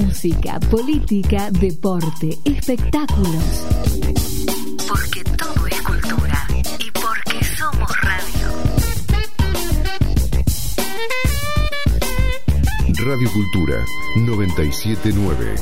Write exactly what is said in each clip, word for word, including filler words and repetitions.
música, política, deporte, espectáculos. Porque todo es cultura y porque somos radio. Radio Cultura noventa y siete punto nueve.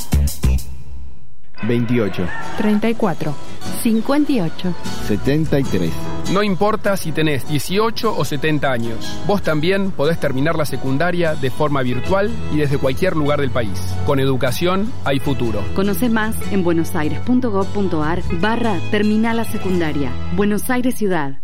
veintiocho, treinta y cuatro, cincuenta y ocho, setenta y tres. No importa si tenés dieciocho o setenta años, vos también podés terminar la secundaria de forma virtual y desde cualquier lugar del país. Con educación hay futuro. Conoce más en buenosaires.gov.ar barra terminal la secundaria. Buenos Aires Ciudad.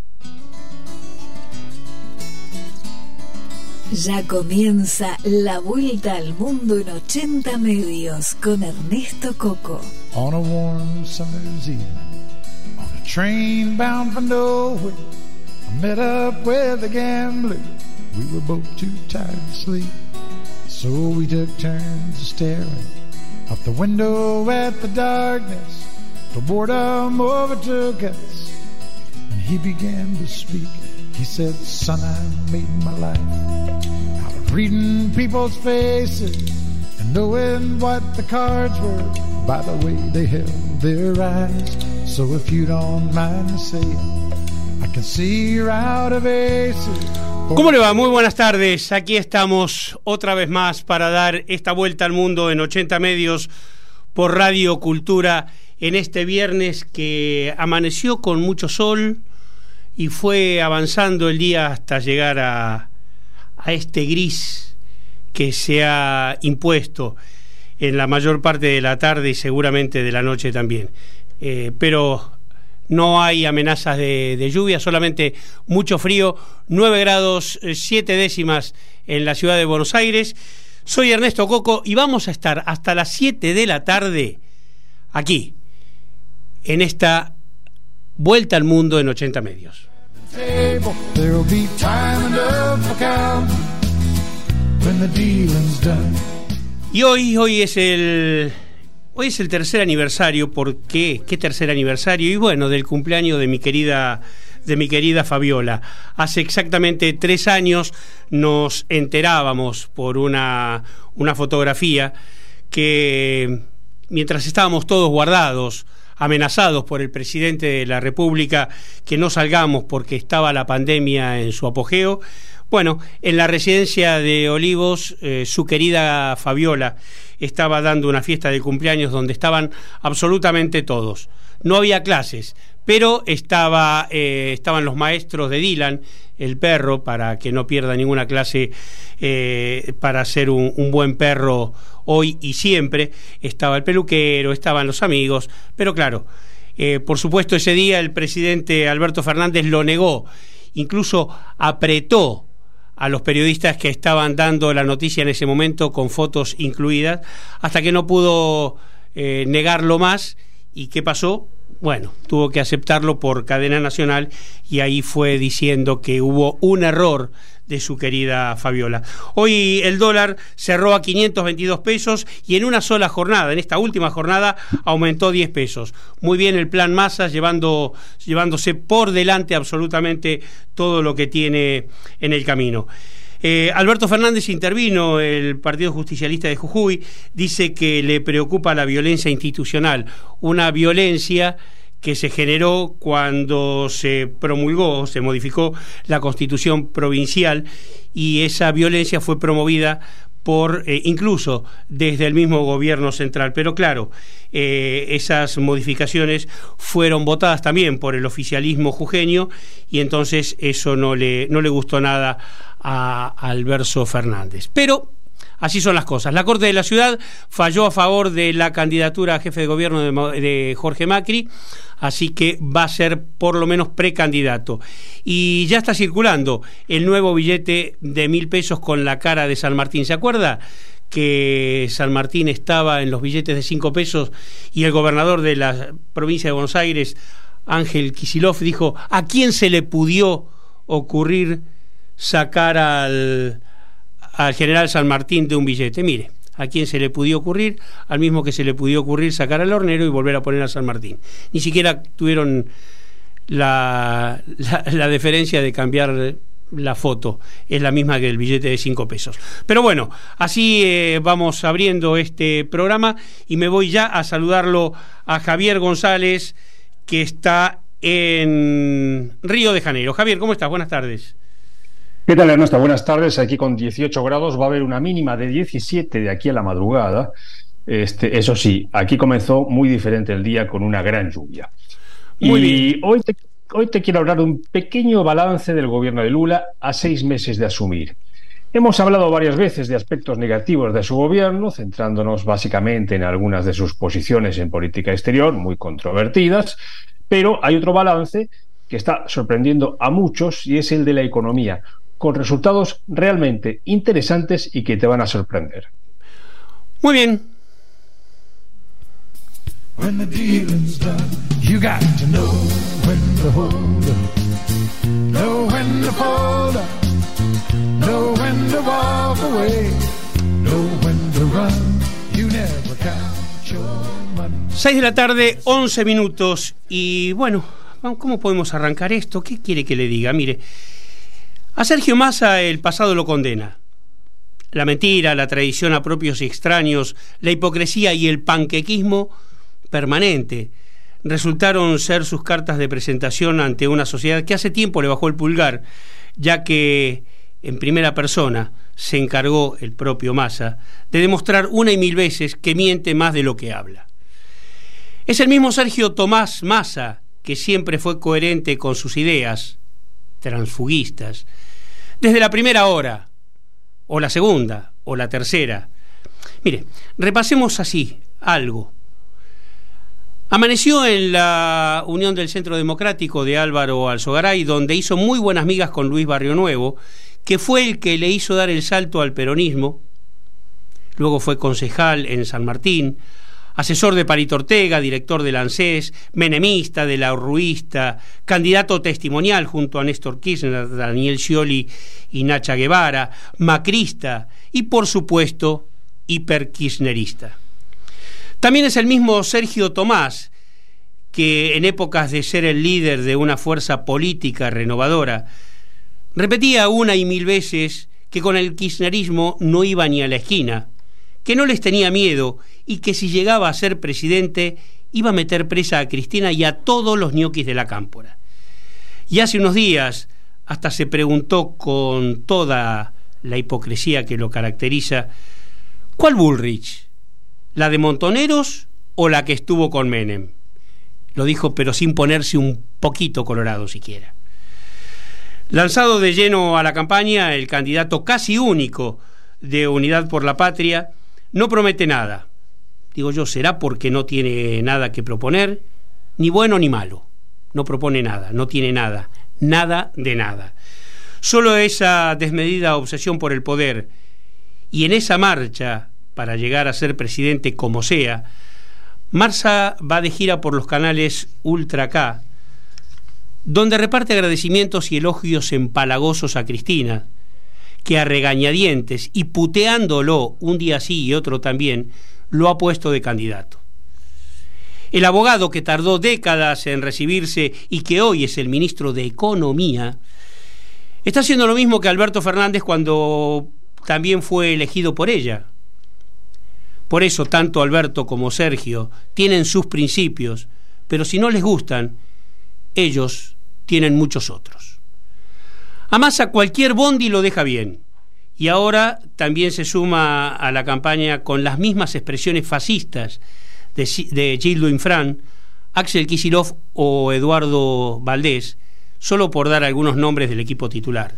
Ya comienza la vuelta al mundo en ochenta medios con Ernesto Coco. On a warm summer's evening, on a train bound for nowhere, I met up with a gambler. We were both too tired to sleep, so we took turns staring out the window at the darkness. Till boredom overtook us, and he began to speak. He said, son, I made my life out of reading people's faces and knowing what the cards were by the way they held their eyes. So if you don't mind saying, I can see you're out of aces. ¿Cómo le va? Muy buenas tardes. Aquí estamos otra vez más para dar esta vuelta al mundo en ochenta medios por Radio Cultura en este viernes que amaneció con mucho sol y fue avanzando el día hasta llegar a, a este gris que se ha impuesto en la mayor parte de la tarde y seguramente de la noche también. Eh, pero no hay amenazas de, de lluvia, solamente mucho frío, nueve grados siete décimas en la ciudad de Buenos Aires. Soy Ernesto Coco y vamos a estar hasta las siete de la tarde aquí, en esta vuelta al mundo en ochenta medios. Y hoy, hoy es el hoy es el tercer aniversario. ¿Por qué? ¿Qué tercer aniversario? Y bueno, del cumpleaños de mi querida de mi querida Fabiola. Hace exactamente tres años nos enterábamos por una una fotografía que mientras estábamos todos guardados, amenazados por el presidente de la República que no salgamos porque estaba la pandemia en su apogeo, bueno, en la residencia de Olivos, eh, su querida Fabiola estaba dando una fiesta de cumpleaños donde estaban absolutamente todos. No había clases, pero estaba eh, estaban los maestros de Dylan, el perro, para que no pierda ninguna clase, eh, para ser un, un buen perro hoy y siempre. Estaba el peluquero, estaban los amigos, pero claro, eh, por supuesto ese día el presidente Alberto Fernández lo negó, incluso apretó a los periodistas que estaban dando la noticia en ese momento con fotos incluidas, hasta que no pudo eh, negarlo más. ¿Y qué pasó? Bueno, tuvo que aceptarlo por cadena nacional y ahí fue diciendo que hubo un error de su querida Fabiola. Hoy el dólar cerró a quinientos veintidós pesos y en una sola jornada, en esta última jornada, aumentó diez pesos. Muy bien el plan Massa, llevando, llevándose por delante absolutamente todo lo que tiene en el camino. Eh, Alberto Fernández intervino, el Partido Justicialista de Jujuy, dice que le preocupa la violencia institucional, una violencia que se generó cuando se promulgó, se modificó la Constitución provincial, y esa violencia fue promovida por eh, incluso desde el mismo gobierno central. Pero claro, eh, esas modificaciones fueron votadas también por el oficialismo jujeño y entonces eso no le, no le gustó nada a Alberto Fernández. Pero así son las cosas. La Corte de la Ciudad falló a favor de la candidatura a jefe de gobierno de, de Jorge Macri, así que va a ser por lo menos precandidato. Y ya está circulando el nuevo billete de mil pesos con la cara de San Martín. ¿Se acuerda que San Martín estaba en los billetes de cinco pesos y el gobernador de la provincia de Buenos Aires, Ángel Kicillof, dijo: ¿a quién se le pudió ocurrir sacar al, al general San Martín de un billete? Mire, ¿a quién se le pudió ocurrir? Al mismo que se le pudió ocurrir sacar al hornero y volver a poner a San Martín. Ni siquiera tuvieron la, la, la deferencia de cambiar la foto es la misma que el billete de cinco pesos. Pero bueno, así eh, vamos abriendo este programa y me voy ya a saludarlo a Javier González, que está en Río de Janeiro. Javier, ¿cómo estás? Buenas tardes. ¿Qué tal, Ernesto? Buenas tardes. Aquí con dieciocho grados, va a haber una mínima de diecisiete de aquí a la madrugada. Este, eso sí, aquí comenzó muy diferente el día con una gran lluvia. Muy y bien. Hoy te, hoy te quiero hablar de un pequeño balance del gobierno de Lula a seis meses de asumir. Hemos hablado varias veces de aspectos negativos de su gobierno, centrándonos básicamente en algunas de sus posiciones en política exterior, muy controvertidas, pero hay otro balance que está sorprendiendo a muchos y es el de la economía, con resultados realmente interesantes y que te van a sorprender. Muy bien. When the dealing's done, you got to know when to hold up, know when to fold up, know when to walk away, know when to run. You never count your money. seis de la tarde, once minutos. Y bueno, ¿cómo podemos arrancar esto? ¿Qué quiere que le diga? Mire, a Sergio Massa el pasado lo condena. La mentira, la traición a propios y extraños, la hipocresía y el panquequismo permanente resultaron ser sus cartas de presentación ante una sociedad que hace tiempo le bajó el pulgar, ya que en primera persona se encargó el propio Massa de demostrar una y mil veces que miente más de lo que habla. Es el mismo Sergio Tomás Massa que siempre fue coherente con sus ideas transfugistas desde la primera hora, o la segunda, o la tercera. Mire, repasemos así algo. Amaneció en la Unión del Centro Democrático de Álvaro Alzogaray, donde hizo muy buenas migas con Luis Barrionuevo, que fue el que le hizo dar el salto al peronismo. Luego fue concejal en San Martín, asesor de Palito Ortega, director del ANSES, menemista, de la Urruista, candidato testimonial junto a Néstor Kirchner, Daniel Scioli y Nacha Guevara, macrista y, por supuesto, hiperkirchnerista. También es el mismo Sergio Tomás, que en épocas de ser el líder de una fuerza política renovadora, repetía una y mil veces que con el kirchnerismo no iba ni a la esquina, que no les tenía miedo y que si llegaba a ser presidente iba a meter presa a Cristina y a todos los ñoquis de la cámpora. Y hace unos días hasta se preguntó con toda la hipocresía que lo caracteriza, ¿cuál Bullrich? ¿La de Montoneros o la que estuvo con Menem? Lo dijo, pero sin ponerse un poquito colorado siquiera. Lanzado de lleno a la campaña, el candidato casi único de Unidad por la Patria no promete nada. Digo yo, ¿será porque no tiene nada que proponer? Ni bueno ni malo. No propone nada, no tiene nada, nada de nada. Solo esa desmedida obsesión por el poder. Y en esa marcha para llegar a ser presidente como sea, Massa va de gira por los canales Ultra K, donde reparte agradecimientos y elogios empalagosos a Cristina, que a regañadientes y puteándolo un día sí y otro también, lo ha puesto de candidato. El abogado que tardó décadas en recibirse y que hoy es el ministro de Economía, está haciendo lo mismo que Alberto Fernández cuando también fue elegido por ella. Por eso tanto Alberto como Sergio tienen sus principios, pero si no les gustan, ellos tienen muchos otros. A Massa cualquier bondi lo deja bien, y ahora también se suma a la campaña con las mismas expresiones fascistas de, de Gildo Infran, Axel Kicillof o Eduardo Valdés, solo por dar algunos nombres del equipo titular.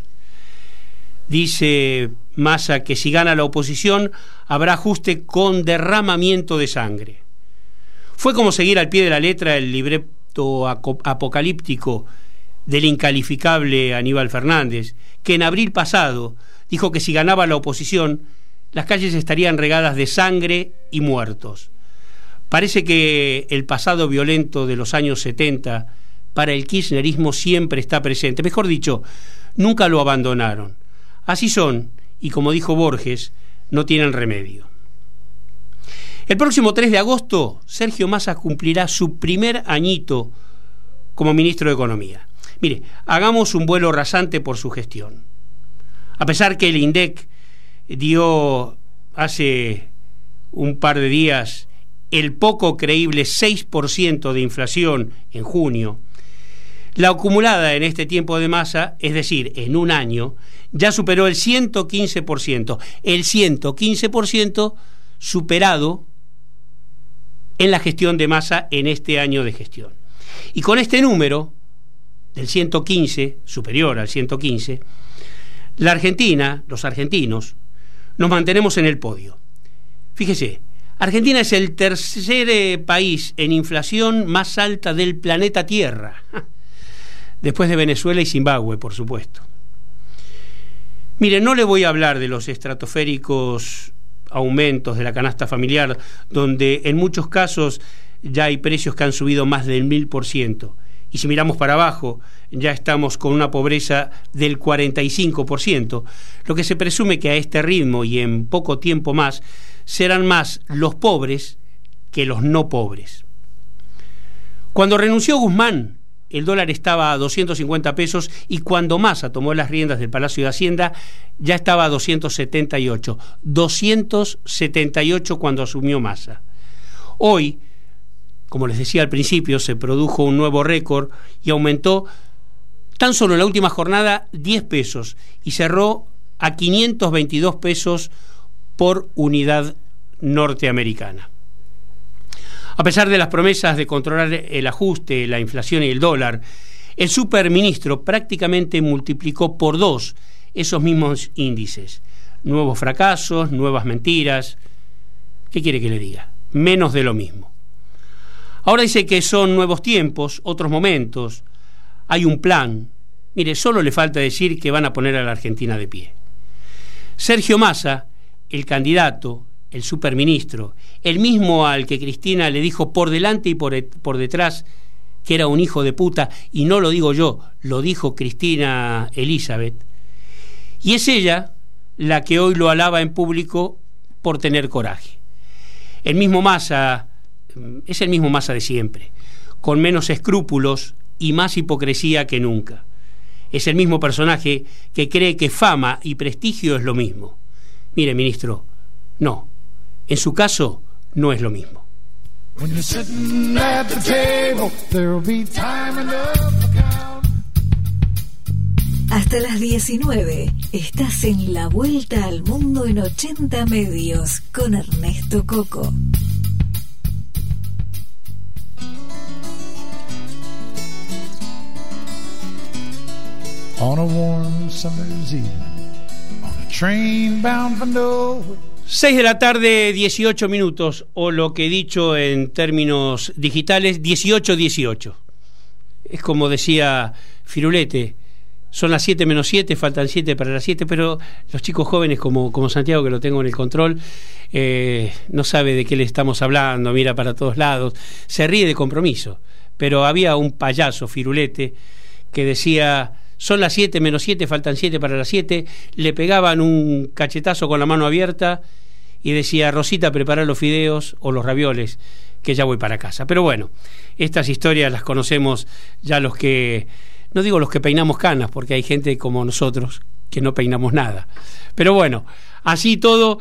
Dice Massa que si gana la oposición habrá ajuste con derramamiento de sangre. Fue como seguir al pie de la letra el libreto apocalíptico del incalificable Aníbal Fernández, que en abril pasado dijo que si ganaba la oposición las calles estarían regadas de sangre y muertos. Parece que el pasado violento de los años setenta para el kirchnerismo siempre está presente. Mejor dicho, nunca lo abandonaron. Así son, y como dijo Borges, no tienen remedio. El próximo tres de agosto, Sergio Massa cumplirá su primer añito como ministro de Economía. Mire, hagamos un vuelo rasante por su gestión. A pesar que el INDEC dio hace un par de días el poco creíble seis por ciento de inflación en junio, la acumulada en este tiempo de Massa, es decir, en un año, ya superó el ciento quince por ciento. El ciento quince por ciento superado en la gestión de Massa en este año de gestión. Y con este número, del ciento quince, superior al ciento quince, la Argentina, los argentinos, nos mantenemos en el podio. Fíjese, Argentina es el tercer eh, país en inflación más alta del planeta Tierra, después de Venezuela y Zimbabue, por supuesto. Mire, no le voy a hablar de los estratosféricos aumentos de la canasta familiar, donde en muchos casos ya hay precios que han subido más del mil por ciento. Y si miramos para abajo, ya estamos con una pobreza del cuarenta y cinco por ciento, lo que se presume que a este ritmo y en poco tiempo más serán más los pobres que los no pobres. Cuando renunció Guzmán, el dólar estaba a doscientos cincuenta pesos y cuando Massa tomó las riendas del Palacio de Hacienda ya estaba a doscientos setenta y ocho. doscientos setenta y ocho cuando asumió Massa. Hoy, como les decía al principio, se produjo un nuevo récord y aumentó tan solo en la última jornada diez pesos y cerró a quinientos veintidós pesos por unidad norteamericana. A pesar de las promesas de controlar el ajuste, la inflación y el dólar, el superministro prácticamente multiplicó por dos esos mismos índices. Nuevos fracasos, nuevas mentiras. ¿Qué quiere que le diga? Menos de lo mismo. Ahora dice que son nuevos tiempos, otros momentos, hay un plan. Mire, solo le falta decir que van a poner a la Argentina de pie. Sergio Massa, el candidato, el superministro, el mismo al que Cristina le dijo por delante y por, por detrás que era un hijo de puta, y no lo digo yo, lo dijo Cristina Elizabeth, y es ella la que hoy lo alaba en público por tener coraje. El mismo Massa es el mismo Massa de siempre, con menos escrúpulos y más hipocresía que nunca. Es el mismo personaje que cree que fama y prestigio es lo mismo. Mire, ministro, no, en su caso no es lo mismo. Hasta las diecinueve estás en La Vuelta al Mundo en ochenta Medios con Ernesto Coco. On a warm summer's evening, on a train bound for nowhere. seis de la tarde, dieciocho minutos, o lo que he dicho en términos digitales, dieciocho dieciocho. Es como decía Firulete, son las siete menos siete, faltan siete para las siete, pero los chicos jóvenes como, como Santiago, que lo tengo en el control, eh, no sabe de qué le estamos hablando, mira para todos lados, se ríe de compromiso. Pero había un payaso, Firulete, que decía: son las siete menos siete, faltan siete para las siete, le pegaban un cachetazo con la mano abierta y decía: Rosita, prepara los fideos o los ravioles, que ya voy para casa. Pero bueno, estas historias las conocemos ya los que, no digo los que peinamos canas, porque hay gente como nosotros que no peinamos nada. Pero bueno, así todo,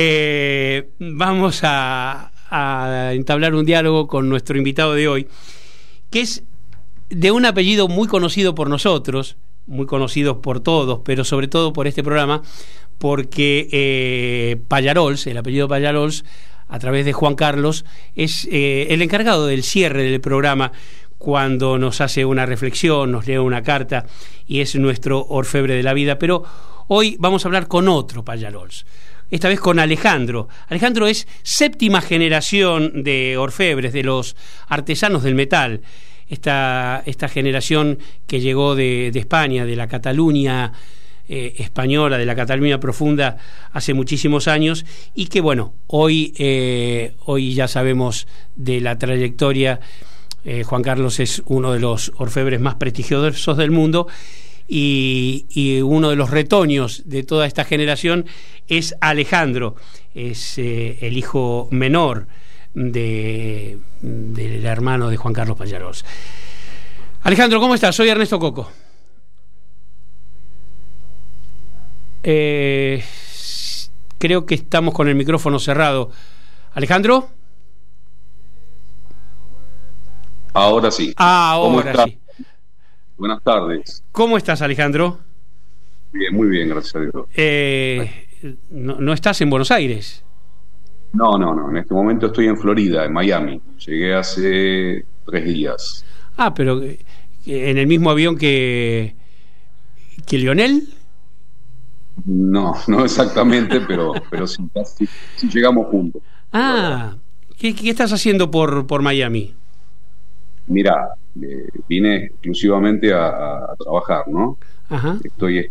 eh, vamos a, a entablar un diálogo con nuestro invitado de hoy, que es de un apellido muy conocido por nosotros, muy conocidos por todos, pero sobre todo por este programa, porque eh, Pallarols, el apellido Pallarols, a través de Juan Carlos, es eh, el encargado del cierre del programa cuando nos hace una reflexión, nos lee una carta, y es nuestro orfebre de la vida. Pero hoy vamos a hablar con otro Pallarols, esta vez con Alejandro. Alejandro es séptima generación de orfebres, de los artesanos del metal. Esta, esta generación que llegó de, de España, de la Cataluña eh, española, de la Cataluña profunda, hace muchísimos años, y que bueno, hoy, eh, hoy ya sabemos de la trayectoria. eh, Juan Carlos es uno de los orfebres más prestigiosos del mundo, y, y uno de los retoños de toda esta generación es Alejandro, es eh, el hijo menor de, del hermano de Juan Carlos Pallarols. Alejandro, ¿cómo estás? Soy Ernesto Coco. Eh, creo que estamos con el micrófono cerrado. ¿Alejandro? Ahora sí. Ah, ahora sí. Buenas tardes. ¿Cómo estás, Alejandro? Bien, muy bien, gracias a Dios. Eh, no, ¿No estás en Buenos Aires? No, no, no. En este momento estoy en Florida, en Miami. Llegué hace tres días. Ah, pero ¿en el mismo avión que, que Lionel? No, no exactamente, pero, pero sí, sí, sí llegamos juntos. Ah, ¿qué, qué estás haciendo por, por Miami? Mira, eh, vine exclusivamente a, a trabajar, ¿no? Ajá. Estoy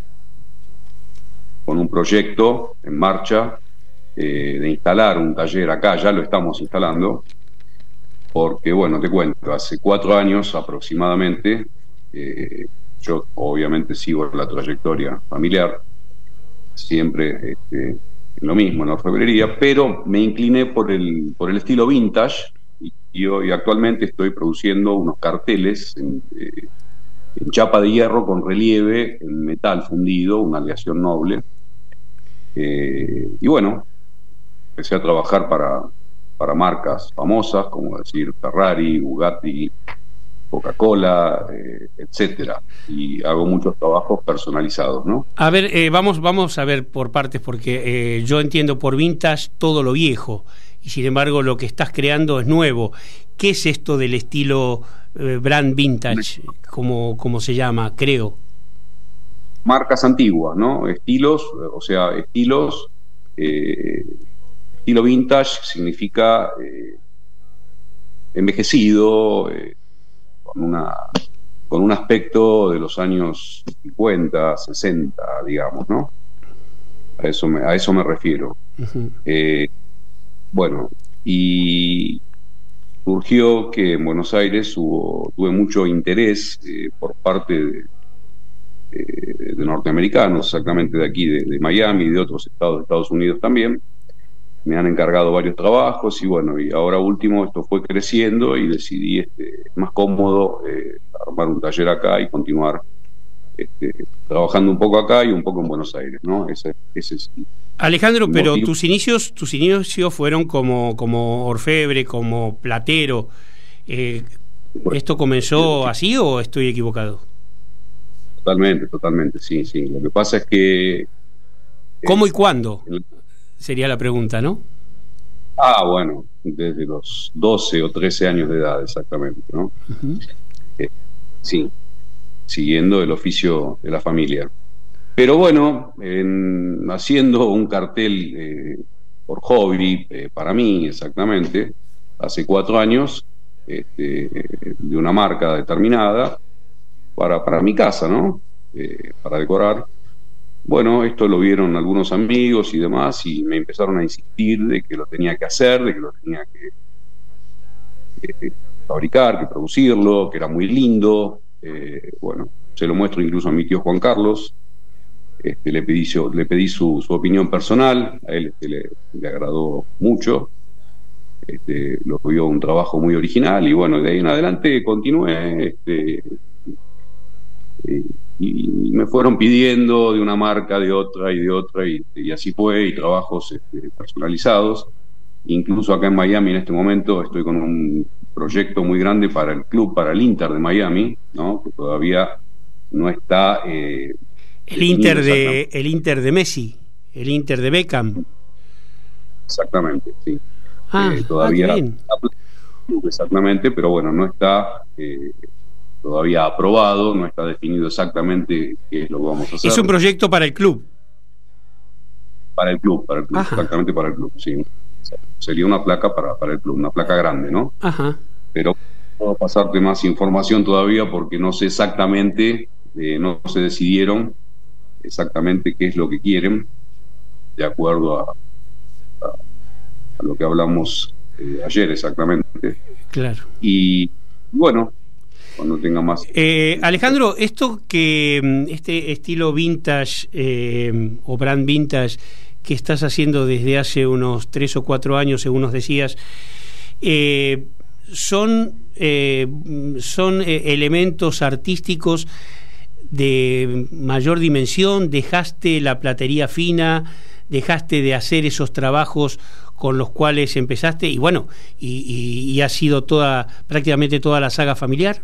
con un proyecto en marcha eh, de instalar un taller acá, ya lo estamos instalando, porque, bueno, te cuento, hace cuatro años aproximadamente, eh, yo obviamente sigo la trayectoria familiar, siempre este, en lo mismo, en la orfebrería, pero me incliné por el, por el estilo vintage y, y hoy actualmente estoy produciendo unos carteles en, eh, en chapa de hierro con relieve en metal fundido, una aleación noble. Eh, y bueno, empecé a trabajar para, para marcas famosas, como decir Ferrari, Bugatti, Coca-Cola, eh, etcétera, y hago muchos trabajos personalizados, ¿no? A ver, eh, vamos, vamos a ver por partes, porque eh, yo entiendo por vintage todo lo viejo, y sin embargo lo que estás creando es nuevo. ¿Qué es esto del estilo eh, brand vintage, como, como se llama, creo? Marcas antiguas, ¿no? Estilos, o sea, estilos, eh, estilo vintage significa eh, envejecido, eh, con una con un aspecto de los años cincuenta, sesenta, digamos, ¿no? A eso me, a eso me refiero. Uh-huh. Eh, bueno, y surgió que en Buenos Aires hubo, tuve mucho interés eh, por parte de, de, de norteamericanos, exactamente de aquí, de, de Miami y de otros estados de Estados Unidos también. Me han encargado varios trabajos y bueno, y ahora último esto fue creciendo y decidí, este, más cómodo, eh, armar un taller acá y continuar este, trabajando un poco acá y un poco en Buenos Aires, ¿no? Ese, ese es Alejandro, pero motivo. tus inicios tus inicios fueron como, como orfebre, como platero. Eh, bueno, ¿esto comenzó sí, así o estoy equivocado? Totalmente, totalmente, sí, sí. Lo que pasa es que... ¿Cómo eh, y cuándo? El, Sería la pregunta, ¿no? Ah, bueno, desde los doce o trece años de edad, exactamente, ¿no? Uh-huh. Eh, sí, siguiendo el oficio de la familia. Pero bueno, en, haciendo un cartel eh, por hobby, eh, para mí exactamente, hace cuatro años, este, de una marca determinada, para, para mi casa, ¿no? Eh, para decorar. Bueno, esto lo vieron algunos amigos y demás y me empezaron a insistir de que lo tenía que hacer, de que lo tenía que eh, fabricar, que producirlo, que era muy lindo. Eh, bueno, se lo muestro incluso a mi tío Juan Carlos. Este, le pedí, yo, le pedí su, su opinión personal, a él este, le, le agradó mucho. Este, lo vio un trabajo muy original y bueno, de ahí en adelante continué. Este, eh, y me fueron pidiendo de una marca, de otra y de otra y, y así fue, y trabajos este, personalizados. Incluso acá en Miami en este momento estoy con un proyecto muy grande para el club, para el Inter de Miami, ¿no? Que todavía no está eh, el Inter de el Inter de Messi, el Inter de Beckham. Exactamente, sí. Ah, eh, todavía ah, qué bien. Exactamente, pero bueno, no está eh, todavía aprobado, no está definido exactamente qué es lo que vamos a hacer. Es un proyecto para el club. Para el club, para el club, Ajá. exactamente para el club, sí. Sería una placa para, para el club, una placa grande, ¿no? Ajá. Pero puedo pasarte más información todavía porque no sé exactamente, eh, no se decidieron exactamente qué es lo que quieren, de acuerdo a, a, a lo que hablamos eh, ayer exactamente. Claro. Y bueno, cuando tenga más... Eh, Alejandro, esto que este estilo vintage eh, o brand vintage que estás haciendo desde hace unos tres o cuatro años, según nos decías, eh, son, eh, son eh, elementos artísticos de mayor dimensión. Dejaste la platería fina, dejaste de hacer esos trabajos con los cuales empezaste, y bueno, y, y, y ha sido toda, prácticamente toda la saga familiar.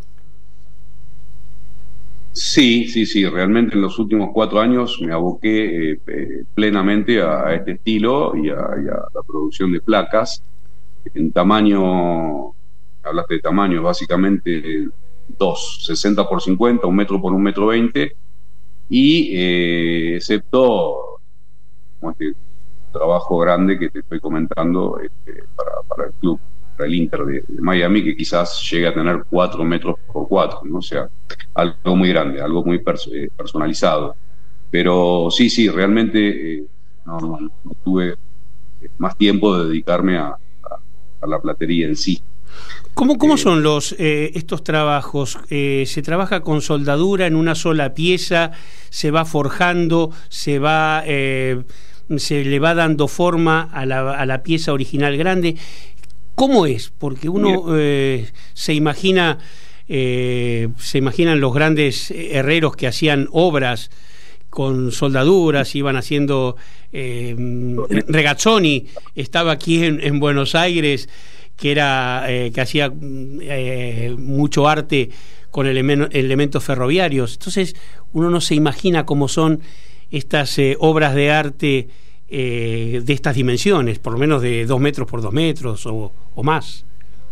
Sí, sí, sí, realmente en los últimos cuatro años me aboqué eh, eh, plenamente a, a este estilo y a, y a la producción de placas en tamaño, hablaste de tamaño, básicamente dos, sesenta por cincuenta, un metro por un metro veinte, y eh, excepto como este trabajo grande que te estoy comentando este, para, para el club, para el Inter de, de Miami, que quizás llegue a tener cuatro metros por cuatro, ¿no? O sea, algo muy grande, algo muy pers eh, personalizado. Pero sí, sí, realmente eh, no, no, no tuve más tiempo de dedicarme a, a, a la platería en sí. ¿Cómo, cómo son los eh, estos trabajos? Eh, ¿Se trabaja con soldadura en una sola pieza? ¿Se va forjando? ¿Se va eh, se le va dando forma a la, a la pieza original grande? ¿Cómo es? Porque uno eh, se imagina eh, se imaginan los grandes herreros que hacían obras con soldaduras, iban haciendo eh, Regazzoni estaba aquí en, en Buenos Aires, que era eh, que hacía eh, mucho arte con elemen elementos ferroviarios. Entonces uno no se imagina cómo son estas eh, obras de arte eh, de estas dimensiones, por lo menos de dos metros por dos metros o, o más.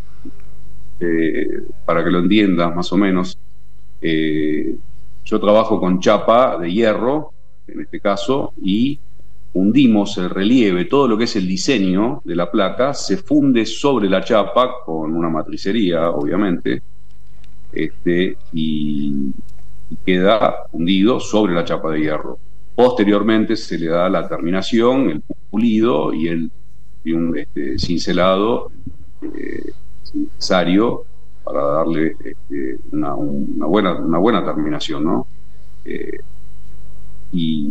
Eh, para que lo entiendas más o menos, eh, yo trabajo con chapa de hierro, en este caso, y hundimos el relieve, todo lo que es el diseño de la placa se funde sobre la chapa con una matricería, obviamente, este, y, y queda fundido sobre la chapa de hierro. Posteriormente se le da la terminación, el pulido y, el, y un este, cincelado eh, necesario para darle este, una, una, buena, una buena terminación, ¿no? Eh, y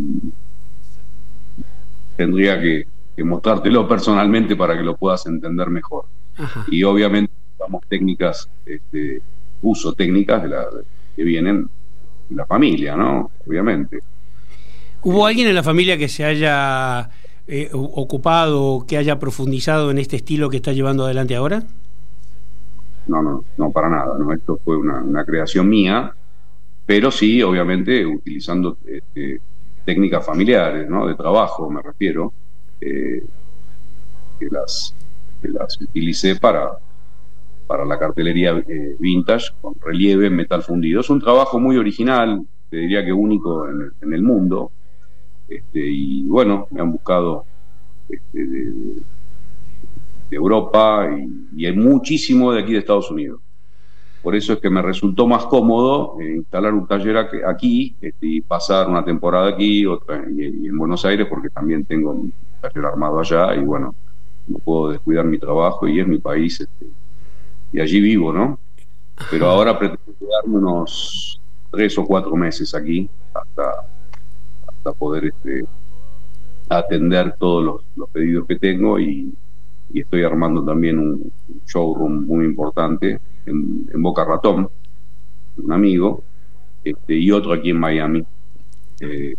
tendría que, que mostrártelo personalmente para que lo puedas entender mejor. Ajá. Y obviamente usamos técnicas, este, uso técnicas de la, que vienen de la familia, ¿no? Obviamente. ¿Hubo alguien en la familia que se haya eh, ocupado, que haya profundizado en este estilo que está llevando adelante ahora? No, no, no, para nada, no. Esto fue una, una creación mía, pero sí, obviamente, utilizando este, técnicas familiares, ¿no? De trabajo, me refiero, eh, que las que las utilicé para, para la cartelería eh, vintage con relieve en metal fundido. Es un trabajo muy original, te diría que único en el, en el mundo, este, y bueno, me han buscado este, de, de Europa y, y hay muchísimo de aquí de Estados Unidos. Por eso es que me resultó más cómodo eh, instalar un taller aquí este, y pasar una temporada aquí, otra y, y en Buenos Aires, porque también tengo un taller armado allá y bueno, no puedo descuidar mi trabajo y es mi país este, y allí vivo, ¿no? Pero ahora pretendo quedarme unos tres o cuatro meses aquí hasta, hasta poder este, atender todos los, los pedidos que tengo y y estoy armando también un showroom muy importante en, en Boca Ratón, un amigo, este, y otro aquí en Miami. Eh,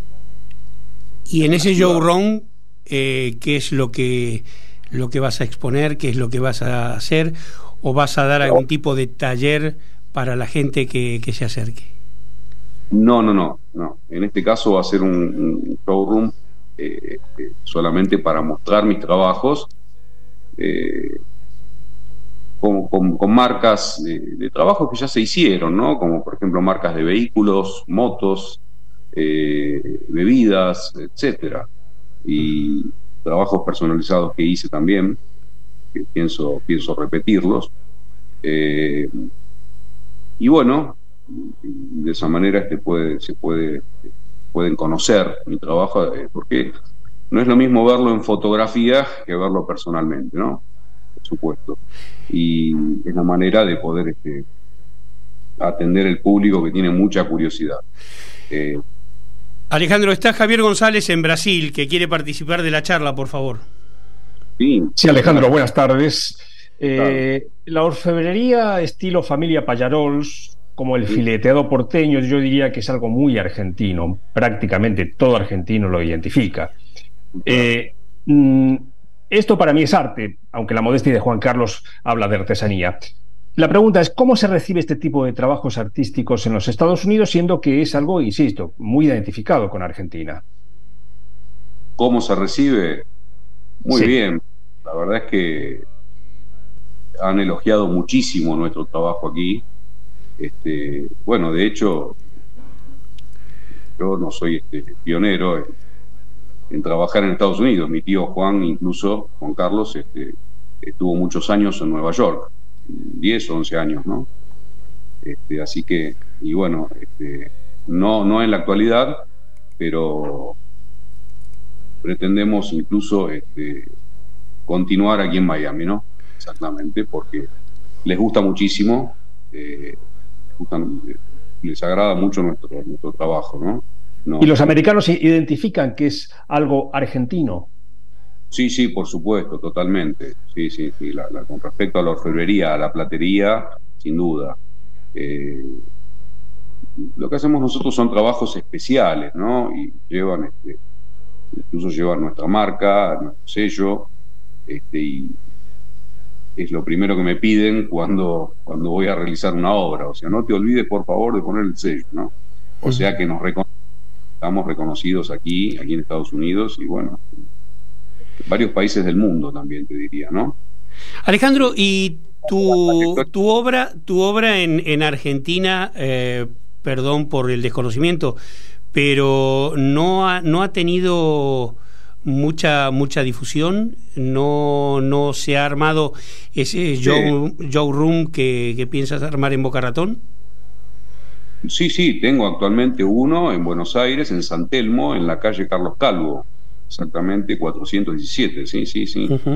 y en ese showroom, eh, ¿qué es lo que, lo que vas a exponer? ¿Qué es lo que vas a hacer? ¿O vas a dar algún tipo de taller para la gente que, que se acerque? No, no, no, no. En este caso va a ser un, un showroom eh, eh, solamente para mostrar mis trabajos, Eh, con, con, con marcas de, de trabajo que ya se hicieron, ¿no? Como por ejemplo marcas de vehículos, motos, eh, bebidas, etcétera, y trabajos personalizados que hice también, que pienso, pienso repetirlos, eh, y bueno, de esa manera este puede, se puede, pueden conocer mi trabajo, eh, porque no es lo mismo verlo en fotografía que verlo personalmente, ¿no? Por supuesto. Y es la manera de poder este, atender el público que tiene mucha curiosidad. Eh, Alejandro, está Javier González en Brasil, que quiere participar de la charla, por favor. Sí, sí Alejandro, buenas tardes. Eh, claro. La orfebrería estilo familia Pallarols, como el fileteado porteño, yo diría que es algo muy argentino. Prácticamente todo argentino lo identifica. Eh, mm, esto para mí es arte, aunque la modestia de Juan Carlos habla de artesanía. La pregunta es, ¿cómo se recibe este tipo de trabajos artísticos en los Estados Unidos, siendo que es algo, insisto, muy identificado con Argentina? ¿Cómo se recibe? Muy sí. bien. La verdad es que han elogiado muchísimo nuestro trabajo aquí. Este, bueno, de hecho, yo no soy este, pionero en, en trabajar en Estados Unidos. Mi tío Juan, incluso, Juan Carlos, este, estuvo muchos años en Nueva York, diez o once años, ¿no? Este, así que, y bueno, este, no, no en la actualidad, pero pretendemos incluso este, continuar aquí en Miami, ¿no? Exactamente, porque les gusta muchísimo, eh, gustan, les agrada mucho nuestro, nuestro trabajo, ¿no? No, ¿Y los americanos identifican que es algo argentino? Sí, sí, por supuesto, totalmente. Sí, sí, sí. La, la, con respecto a la orfebrería, a la platería, sin duda. Eh, lo que hacemos nosotros son trabajos especiales, ¿no? Y llevan, este, incluso llevan nuestra marca, nuestro sello, este, y es lo primero que me piden cuando, cuando voy a realizar una obra. O sea, no te olvides, por favor, de poner el sello, ¿no? O uh-huh. sea que nos recono- estamos reconocidos aquí, aquí en Estados Unidos, y bueno, varios países del mundo también, te diría, ¿no? Alejandro, y tu, tu obra, tu obra en, en Argentina, eh, perdón por el desconocimiento, pero no ha, no ha tenido mucha mucha difusión, no no se ha armado ese sí. show, showroom que, que piensas armar en Boca Ratón. Sí, sí, tengo actualmente uno en Buenos Aires, en San Telmo, en la calle Carlos Calvo, exactamente cuatrocientos diecisiete, sí, sí, sí. Uh-huh.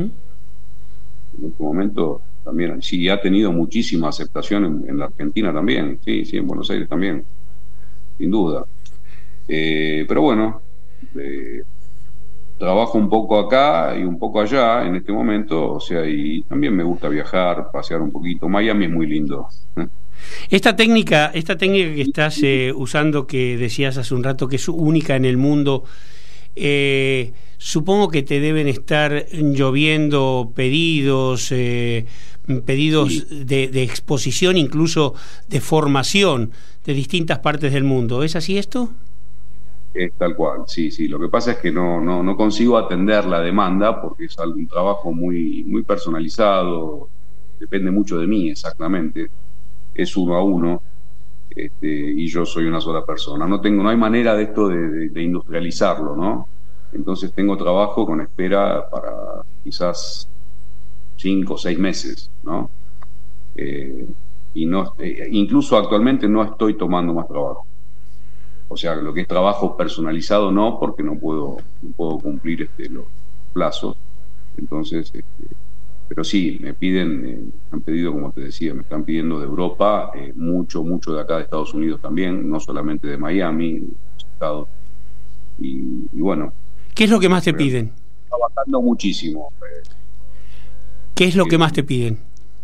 En este momento también, sí, ha tenido muchísima aceptación en, en la Argentina también, sí, sí, en Buenos Aires también, sin duda. Eh, pero bueno, eh, trabajo un poco acá y un poco allá en este momento, o sea, y también me gusta viajar, pasear un poquito. Miami es muy lindo. Esta técnica, esta técnica que estás eh, usando, que decías hace un rato que es única en el mundo, eh, supongo que te deben estar lloviendo pedidos, eh, pedidos sí. de, de exposición, incluso de formación de distintas partes del mundo. ¿Es así esto? Es tal cual, sí, sí. Lo que pasa es que no, no, no consigo atender la demanda porque es un trabajo muy, muy personalizado, depende mucho de mí exactamente, es uno a uno, este, y yo soy una sola persona. No tengo, no hay manera de esto de, de, de industrializarlo, ¿no? Entonces tengo trabajo con espera para quizás cinco o seis meses, ¿no? Eh, y no, eh, incluso actualmente no estoy tomando más trabajo. O sea, lo que es trabajo personalizado no, porque no puedo, no puedo cumplir este, los plazos. Entonces, este, pero sí, me piden, eh, me han pedido, como te decía, me están pidiendo de Europa, eh, mucho, mucho de acá de Estados Unidos también, no solamente de Miami, de los estados. Y, y bueno. ¿Qué es lo que más te piden? Trabajando muchísimo. Eh, ¿Qué es lo que más te piden?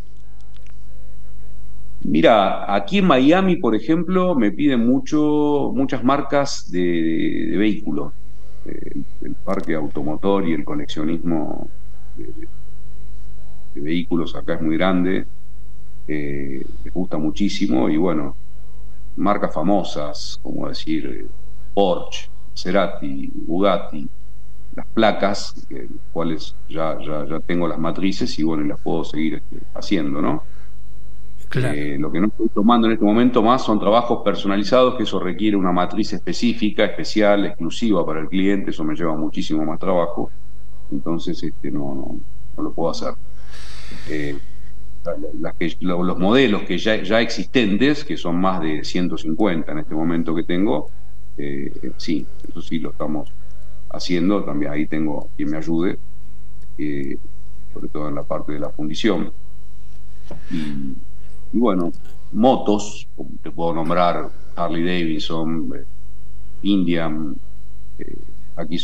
Mira, aquí en Miami, por ejemplo, me piden mucho, muchas marcas de, de, de vehículos. Eh, el parque automotor y el coleccionismo de, de vehículos acá es muy grande. Eh, les gusta muchísimo. Y bueno, marcas famosas, como decir eh, Porsche, Cerati, Bugatti, las placas, eh, las cuales ya, ya, ya tengo las matrices y bueno, las puedo seguir este, haciendo, ¿no? Claro. Eh, lo que no estoy tomando en este momento más son trabajos personalizados, que eso requiere una matriz específica, especial, exclusiva para el cliente. Eso me lleva muchísimo más trabajo, entonces este, no, no, no lo puedo hacer. Eh, las que, los modelos que ya, ya existentes, que son más de ciento cincuenta en este momento que tengo, eh, sí, eso sí lo estamos haciendo. También ahí tengo quien me ayude, eh, sobre todo en la parte de la fundición. Y Y bueno, motos, te puedo nombrar Harley Davidson, eh, Indian, eh, aquí son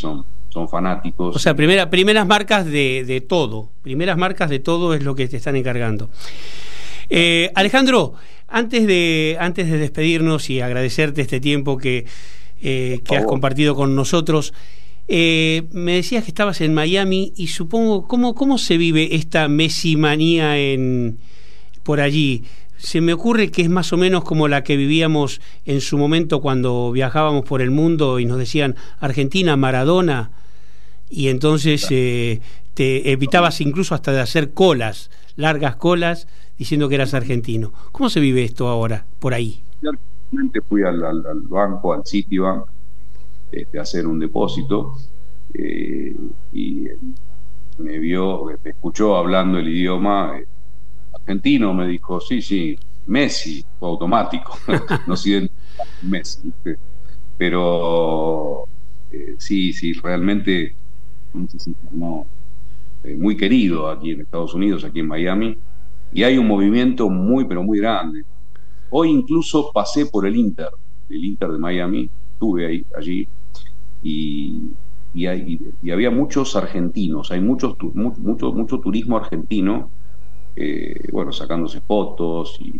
son fanáticos. O sea, primera, primeras marcas de, de todo, primeras marcas de todo es lo que te están encargando. Eh, Alejandro, antes de, antes de despedirnos y agradecerte este tiempo que, eh, que has compartido con nosotros, eh, me decías que estabas en Miami y supongo, ¿cómo, cómo se vive esta Messi-manía en, por allí? Se me ocurre que es más o menos como la que vivíamos en su momento cuando viajábamos por el mundo y nos decían Argentina, Maradona, y entonces eh, te evitabas incluso hasta de hacer colas, largas colas, diciendo que eras argentino. ¿Cómo se vive esto ahora, por ahí? Yo fui al, al, al banco, al Citibank, este, a hacer un depósito, eh, y me vio, me escuchó hablando el idioma eh, argentino, me dijo, sí, sí, Messi, fue automático, no se identifica con Messi, ¿viste? Pero eh, sí, sí, realmente no, eh, muy querido aquí en Estados Unidos, aquí en Miami, y hay un movimiento muy, pero muy grande. Hoy incluso pasé por el Inter, el Inter de Miami, estuve ahí, allí, y, y, hay, y había muchos argentinos, hay muchos, mucho, mucho turismo argentino, eh, bueno, sacándose fotos y...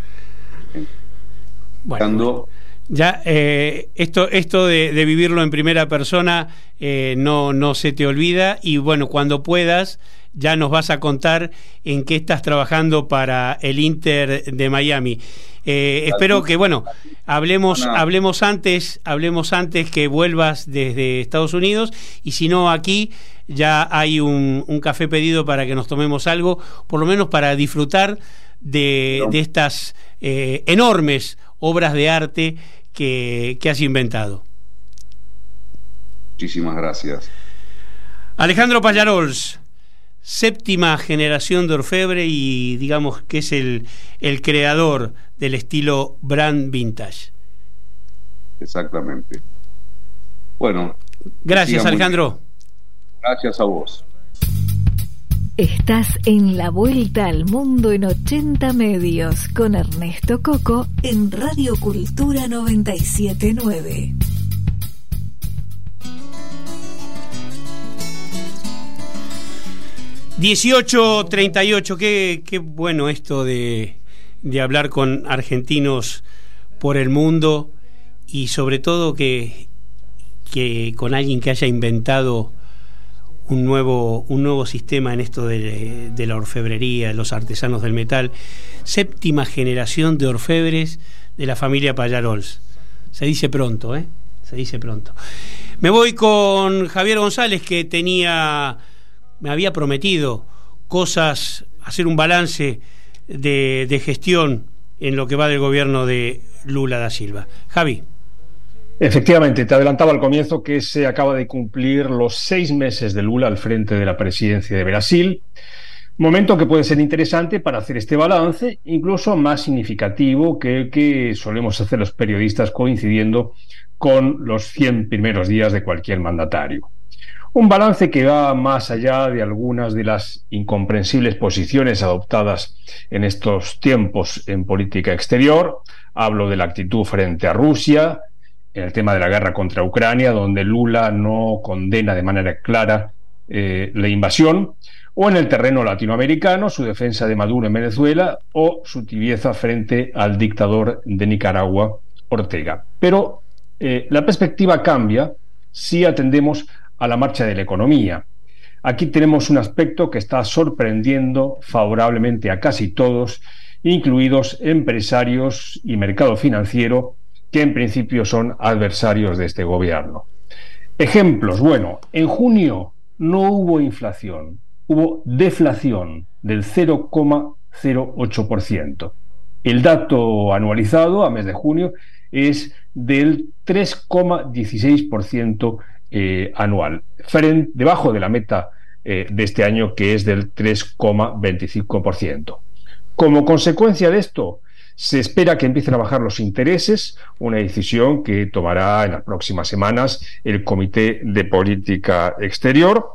Bueno, ya eh, esto esto de, de vivirlo en primera persona eh, no no se te olvida, y bueno, cuando puedas ya nos vas a contar en qué estás trabajando para el Inter de Miami. Eh, espero que bueno hablemos hablemos antes hablemos antes que vuelvas desde Estados Unidos, y si no, aquí ya hay un, un café pedido para que nos tomemos algo, por lo menos para disfrutar de, de estas eh, enormes obras de arte que, que has inventado. Muchísimas gracias. Alejandro Pallarols, séptima generación de orfebre, y digamos que es el, el creador del estilo brand vintage. Exactamente. Bueno. Gracias, Alejandro. Gracias a vos. Estás en La Vuelta al Mundo en ochenta Medios con Ernesto Coco en Radio Cultura noventa y siete punto nueve. dieciocho treinta y ocho, qué, qué bueno esto de, de hablar con argentinos por el mundo, y sobre todo que, que con alguien que haya inventado un nuevo, un nuevo sistema en esto de, de la orfebrería, los artesanos del metal. Séptima generación de orfebres de la familia Pallarols. Se dice pronto, ¿eh? Se dice pronto. Me voy con Javier González, que tenía, me había prometido cosas, hacer un balance de, de gestión en lo que va del gobierno de Lula da Silva. Javi. Efectivamente, te adelantaba al comienzo que se acaba de cumplir los seis meses de Lula al frente de la presidencia de Brasil, momento que puede ser interesante para hacer este balance, incluso más significativo que el que solemos hacer los periodistas coincidiendo con los cien primeros días de cualquier mandatario. Un balance que va más allá de algunas de las incomprensibles posiciones adoptadas en estos tiempos en política exterior. Hablo de la actitud frente a Rusia, en el tema de la guerra contra Ucrania, donde Lula no condena de manera clara eh, la invasión, o en el terreno latinoamericano, su defensa de Maduro en Venezuela, o su tibieza frente al dictador de Nicaragua, Ortega. Pero eh, la perspectiva cambia si atendemos a la marcha de la economía. Aquí tenemos un aspecto que está sorprendiendo favorablemente a casi todos, incluidos empresarios y mercado financiero, que en principio son adversarios de este gobierno. Ejemplos, bueno, en junio no hubo inflación, hubo deflación del cero coma cero ocho por ciento. El dato anualizado a mes de junio es del tres coma dieciséis por ciento eh, anual, frente, debajo de la meta eh, de este año, que es del tres coma veinticinco por ciento. Como consecuencia de esto, se espera que empiecen a bajar los intereses, una decisión que tomará en las próximas semanas el Comité de Política Exterior,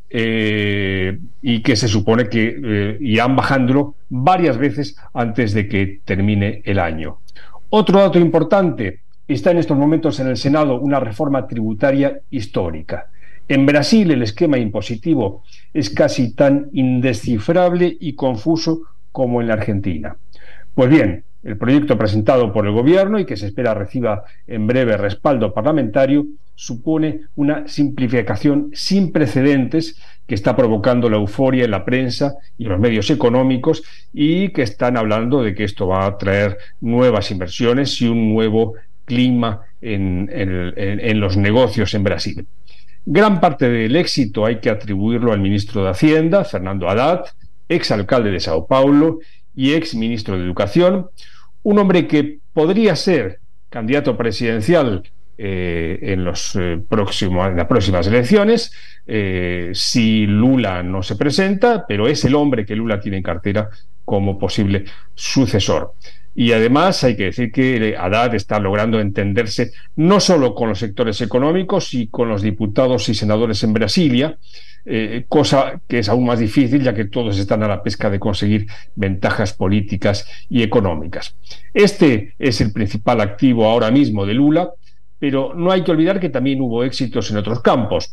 eh, y que se supone que eh, irán bajándolo varias veces antes de que termine el año. Otro dato importante: está en estos momentos en el Senado una reforma tributaria histórica En Brasil el esquema impositivo es casi tan indescifrable y confuso como en la Argentina. Pues bien, el proyecto presentado por el gobierno y que se espera reciba en breve respaldo parlamentario supone una simplificación sin precedentes que está provocando la euforia en la prensa y en los medios económicos, y que están hablando de que esto va a traer nuevas inversiones y un nuevo clima en, en, en los negocios en Brasil. Gran parte del éxito hay que atribuirlo al ministro de Hacienda, Fernando Haddad, exalcalde de Sao Paulo y ex ministro de Educación, un hombre que podría ser candidato presidencial eh, en, los, eh, próximos, en las próximas elecciones eh, si Lula no se presenta, pero es el hombre que Lula tiene en cartera como posible sucesor. Y además hay que decir que Haddad está logrando entenderse no solo con los sectores económicos y con los diputados y senadores en Brasilia, eh, cosa que es aún más difícil ya que todos están a la pesca de conseguir ventajas políticas y económicas. Este es el principal activo ahora mismo de Lula, pero no hay que olvidar que también hubo éxitos en otros campos.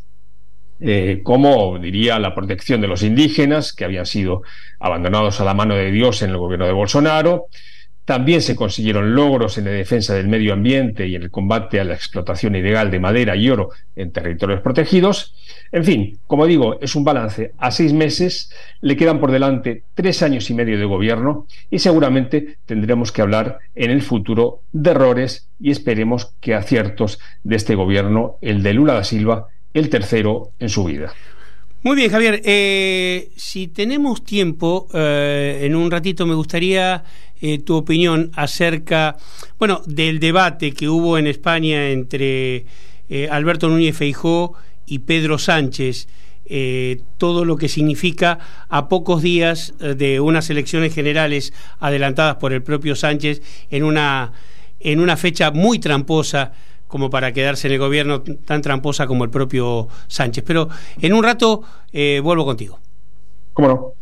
Eh, como diría la protección de los indígenas, que habían sido abandonados a la mano de Dios en el gobierno de Bolsonaro. También se consiguieron logros en la defensa del medio ambiente y en el combate a la explotación ilegal de madera y oro en territorios protegidos. En fin, como digo, es un balance a seis meses, le quedan por delante tres años y medio de gobierno y seguramente tendremos que hablar en el futuro de errores y esperemos que aciertos de este gobierno, el de Lula da Silva, el tercero en su vida. Muy bien, Javier. Eh, si tenemos tiempo, eh, en un ratito me gustaría eh, tu opinión acerca, bueno, del debate que hubo en España entre eh, Alberto Núñez Feijóo y Pedro Sánchez, eh, todo lo que significa a pocos días de unas elecciones generales adelantadas por el propio Sánchez en una, en una fecha muy tramposa, como para quedarse en el gobierno, tan tramposa como el propio Sánchez. Pero en un rato eh, vuelvo contigo. ¿Cómo no?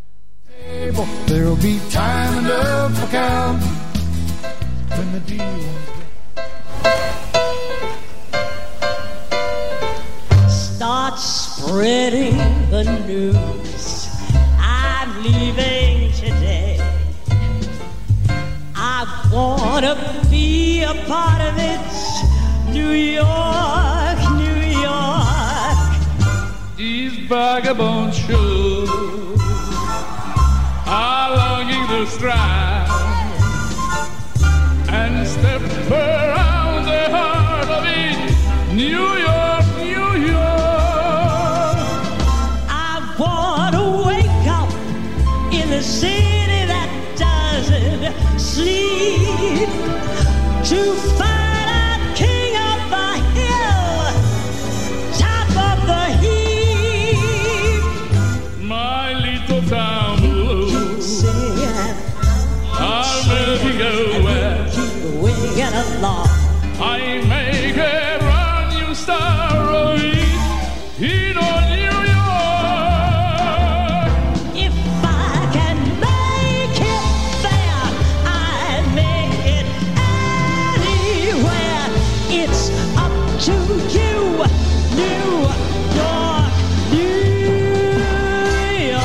Start spreading the news. I'm leaving today. I wanna be a part of it. New York, New York. These vagabond shoes are longing to strike and step around the heart of it. New York, New York. I want to wake up in the city that doesn't sleep to find I make a brand new star in New York. If I can make it there, I make it anywhere. It's up to you, New York, New York.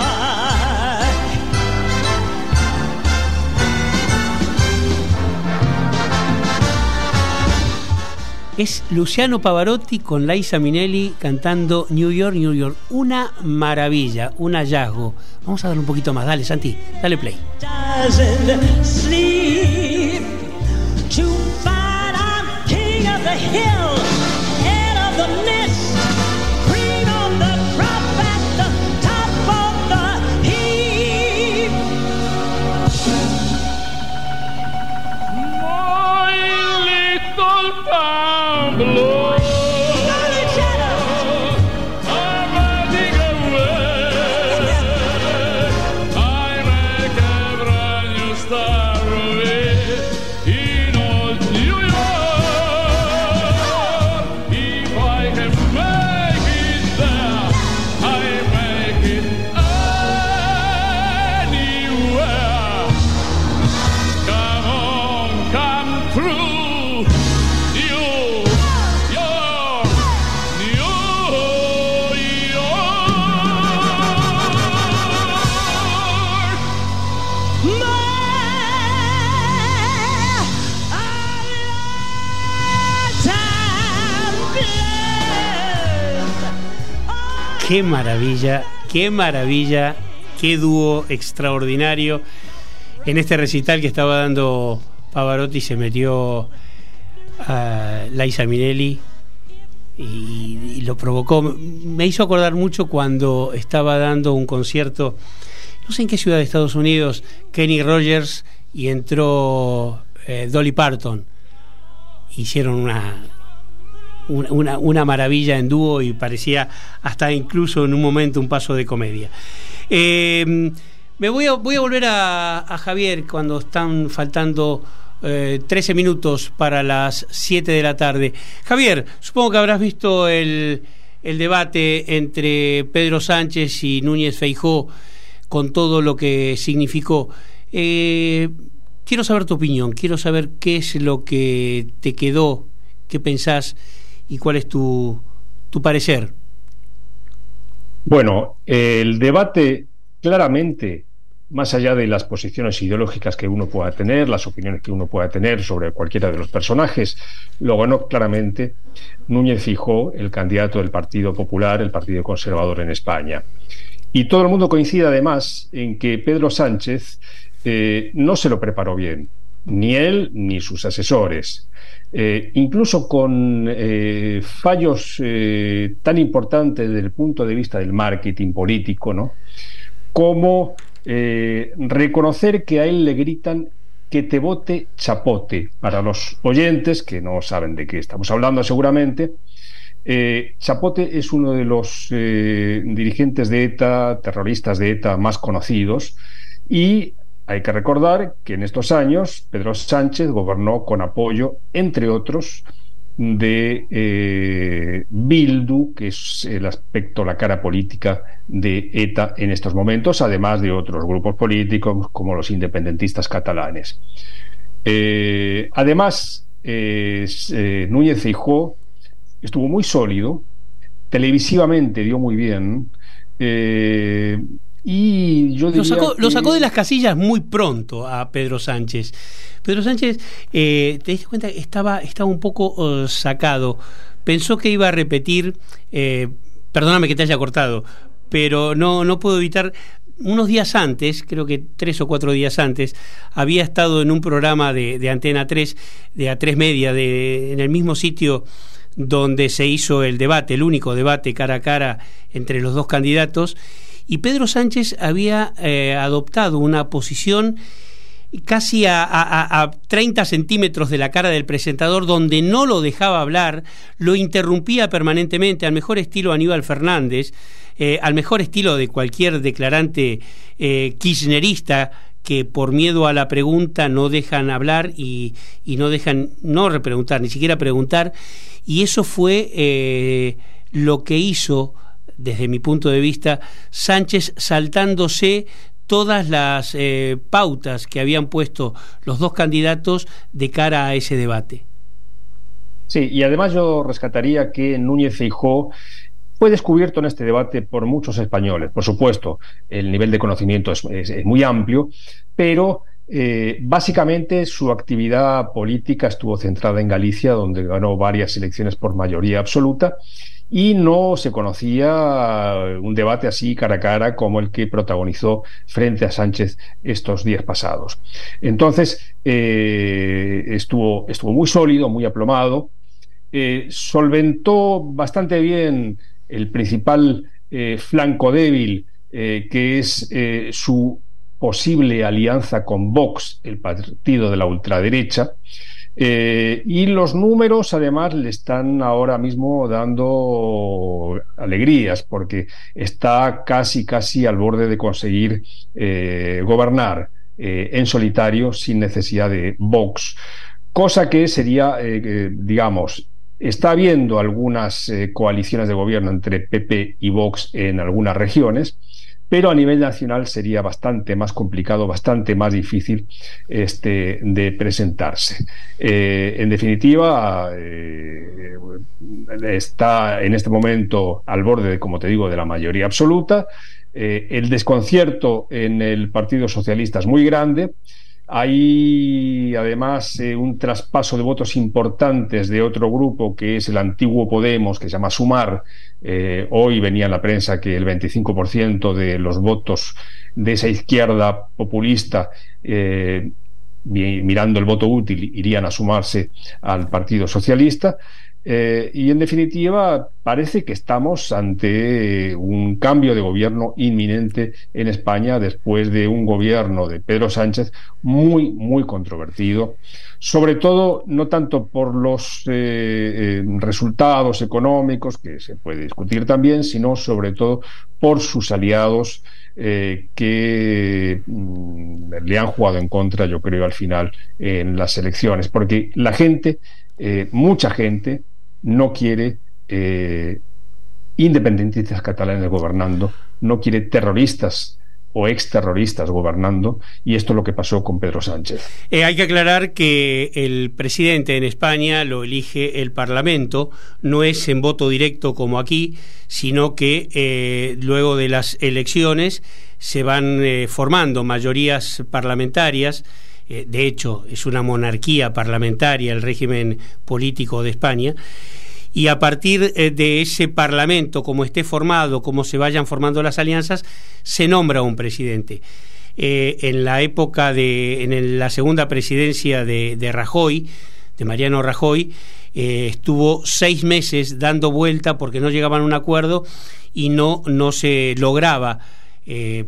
Es Luciano Pavarotti con Liza Minnelli cantando New York, New York. Una maravilla, un hallazgo. Vamos a darle un poquito más. Dale, Santi, dale play. Doesn't sleep to find I'm king of the hill, head of the mist, cream of the crop at the top of the heap. My little town below. Star Qué maravilla, qué maravilla, qué dúo extraordinario. En este recital que estaba dando Pavarotti se metió a Liza Minnelli y, y lo provocó. Me hizo acordar mucho cuando estaba dando un concierto, no sé en qué ciudad de Estados Unidos, Kenny Rogers, y entró eh, Dolly Parton. Hicieron una, una, una maravilla en dúo y parecía hasta incluso en un momento un paso de comedia. Eh, me voy a, voy a volver a, a Javier cuando están faltando eh, trece minutos para las siete de la tarde. Javier, supongo que habrás visto el, el debate entre Pedro Sánchez y Núñez Feijóo con todo lo que significó. Eh, quiero saber tu opinión, quiero saber qué es lo que te quedó, qué pensás y cuál es tu, tu parecer. Bueno, eh, el debate claramente, más allá de las posiciones ideológicas que uno pueda tener, las opiniones que uno pueda tener sobre cualquiera de los personajes, lo ganó claramente Núñez Feijóo, el candidato del Partido Popular, el Partido Conservador en España. Y todo el mundo coincide además en que Pedro Sánchez eh, no se lo preparó bien, ni él ni sus asesores. Eh, incluso con eh, fallos eh, tan importantes desde el punto de vista del marketing político, ¿no? Como eh, reconocer que a él le gritan que te vote chapote. Para los oyentes que no saben de qué estamos hablando seguramente, eh, Chapote es uno de los eh, dirigentes de ETA, terroristas de ETA más conocidos, y hay que recordar que en estos años Pedro Sánchez gobernó con apoyo, entre otros, de eh, Bildu, que es el aspecto, la cara política de ETA en estos momentos, además de otros grupos políticos como los independentistas catalanes. Eh, además, eh, eh, Núñez Feijóo estuvo muy sólido, televisivamente dio muy bien, eh, y yo diría lo sacó, que... lo sacó de las casillas muy pronto a Pedro Sánchez. Pedro Sánchez, eh, te diste cuenta que estaba, estaba un poco uh, sacado. Pensó que iba a repetir, eh, perdóname que te haya cortado, pero no, no puedo evitar, unos días antes, creo que tres o cuatro días antes, había estado en un programa de, de Antena tres, de A tres Media, de, en el mismo sitio donde se hizo el debate, el único debate cara a cara entre los dos candidatos, y Pedro Sánchez había eh, adoptado una posición casi a, a, a treinta centímetros de la cara del presentador, donde no lo dejaba hablar, lo interrumpía permanentemente, al mejor estilo Aníbal Fernández, eh, al mejor estilo de cualquier declarante eh, kirchnerista, que por miedo a la pregunta no dejan hablar y, y no dejan no repreguntar, ni siquiera preguntar, y eso fue eh, lo que hizo, desde mi punto de vista, Sánchez, saltándose todas las eh, pautas que habían puesto los dos candidatos de cara a ese debate. Sí, y además yo rescataría que Núñez Feijóo fue descubierto en este debate por muchos españoles. Por supuesto, el nivel de conocimiento es, es, es muy amplio, pero eh, básicamente su actividad política estuvo centrada en Galicia, donde ganó varias elecciones por mayoría absoluta, y no se conocía un debate así cara a cara como el que protagonizó frente a Sánchez estos días pasados. Entonces, eh, estuvo, estuvo muy sólido, muy aplomado, eh, solventó bastante bien el principal eh, flanco débil, eh, que es eh, su posible alianza con Vox, el partido de la ultraderecha. Eh, y los números además le están ahora mismo dando alegrías, porque está casi casi al borde de conseguir eh, gobernar eh, en solitario sin necesidad de Vox, cosa que sería, eh, eh, digamos, está habiendo algunas eh, coaliciones de gobierno entre P P y Vox en algunas regiones, pero a nivel nacional sería bastante más complicado, bastante más difícil este, de presentarse. Eh, en definitiva, eh, está en este momento al borde, de, como te digo, de la mayoría absoluta. Eh, el desconcierto en el Partido Socialista es muy grande. Hay además eh, un traspaso de votos importantes de otro grupo que es el antiguo Podemos, que se llama Sumar. Eh, hoy venía en la prensa que el veinticinco por ciento de los votos de esa izquierda populista, eh, mirando el voto útil, irían a sumarse al Partido Socialista. Eh, y en definitiva parece que estamos ante un cambio de gobierno inminente en España después de un gobierno de Pedro Sánchez muy, muy controvertido, sobre todo no tanto por los eh, eh, resultados económicos, que se puede discutir también, sino sobre todo por sus aliados eh, que mm, le han jugado en contra, yo creo, al final en las elecciones, porque la gente, eh, mucha gente, no quiere eh, independentistas catalanes gobernando, no quiere terroristas o exterroristas gobernando, y esto es lo que pasó con Pedro Sánchez. Eh, hay que aclarar que el presidente en España lo elige el Parlamento, no es en voto directo como aquí, sino que eh, luego de las elecciones se van eh, formando mayorías parlamentarias. Eh, de hecho, es una monarquía parlamentaria el régimen político de España, y a partir eh, de ese parlamento, como esté formado, como se vayan formando las alianzas, se nombra un presidente. Eh, en la época de, en el, la segunda presidencia de, de Rajoy, de Mariano Rajoy, eh, estuvo seis meses dando vuelta porque no llegaban a un acuerdo y no, no se lograba Eh,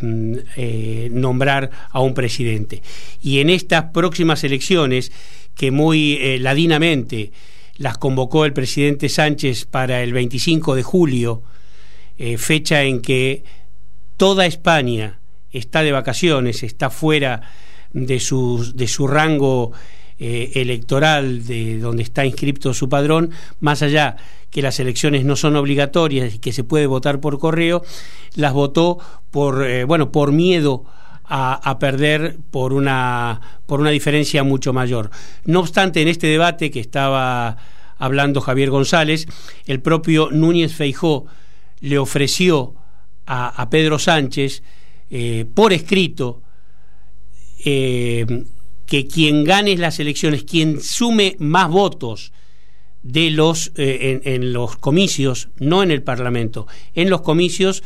eh, nombrar a un presidente. Y en estas próximas elecciones, que muy eh, ladinamente las convocó el presidente Sánchez para el veinticinco de julio, eh, fecha en que toda España está de vacaciones, está fuera de su, de su rango eh, electoral, de donde está inscripto su padrón, más allá que las elecciones no son obligatorias y que se puede votar por correo, las votó por eh, bueno por miedo a, a perder por una por una diferencia mucho mayor. No obstante, en este debate que estaba hablando Javier González, el propio Núñez Feijóo le ofreció a, a Pedro Sánchez eh, por escrito eh, que quien gane las elecciones, quien sume más votos de los eh, en, en los comicios, no en el Parlamento, en los comicios,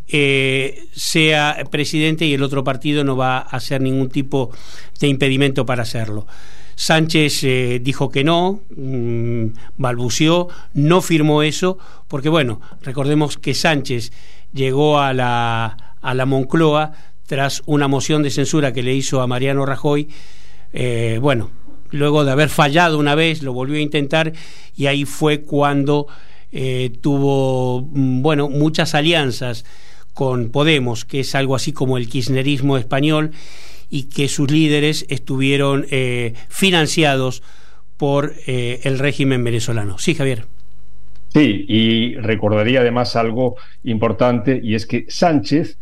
eh, sea presidente, y el otro partido no va a hacer ningún tipo de impedimento para hacerlo. Sánchez eh, dijo que no, mmm, balbuceó, no firmó eso, porque bueno, recordemos que Sánchez llegó a la, a la Moncloa tras una moción de censura que le hizo a Mariano Rajoy. eh, bueno, luego de haber fallado una vez, lo volvió a intentar, y ahí fue cuando eh, tuvo bueno muchas alianzas con Podemos, que es algo así como el kirchnerismo español, y que sus líderes estuvieron eh, financiados por eh, el régimen venezolano. Sí, Javier. Sí, y recordaría además algo importante, y es que Sánchez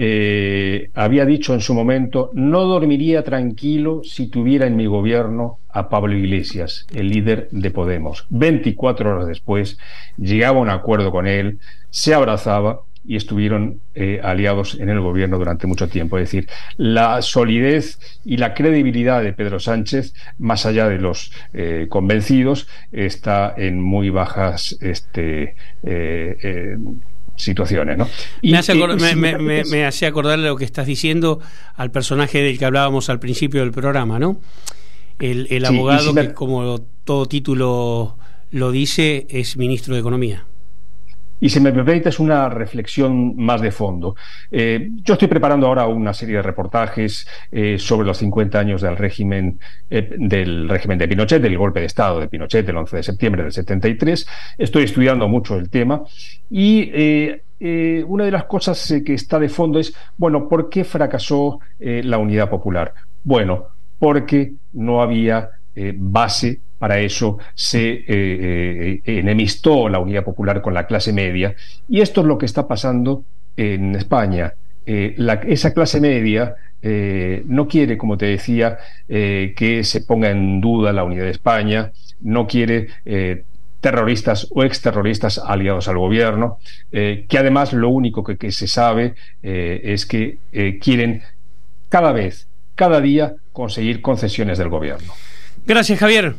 Eh, había dicho en su momento: no dormiría tranquilo si tuviera en mi gobierno a Pablo Iglesias, el líder de Podemos. veinticuatro horas después llegaba a un acuerdo con él, se abrazaba y estuvieron eh, aliados en el gobierno durante mucho tiempo. Es decir, la solidez y la credibilidad de Pedro Sánchez, más allá de los eh, convencidos, está en muy bajas este eh, eh, situaciones, ¿no? Y, me, hace acordar, y, me, si me, me, me, me hace acordar lo que estás diciendo al personaje del que hablábamos al principio del programa, ¿no? El, el sí, abogado si me... que, como todo título lo dice, es ministro de Economía. Y si me permites una reflexión más de fondo. Eh, yo estoy preparando ahora una serie de reportajes eh, sobre los cincuenta años del régimen, eh, del régimen de Pinochet, del golpe de Estado de Pinochet del once de septiembre del setenta y tres. Estoy estudiando mucho el tema y eh, eh, una de las cosas eh, que está de fondo es, bueno, ¿por qué fracasó eh, la Unidad Popular? Bueno, porque no había eh, base. Para eso se eh, eh, enemistó la Unidad Popular con la clase media, y esto es lo que está pasando en España. Eh, la, esa clase media eh, no quiere, como te decía, eh, que se ponga en duda la unidad de España, no quiere eh, terroristas o exterroristas aliados al gobierno, eh, que además lo único que, que se sabe eh, es que eh, quieren cada vez cada día conseguir concesiones del gobierno. Gracias, Javier.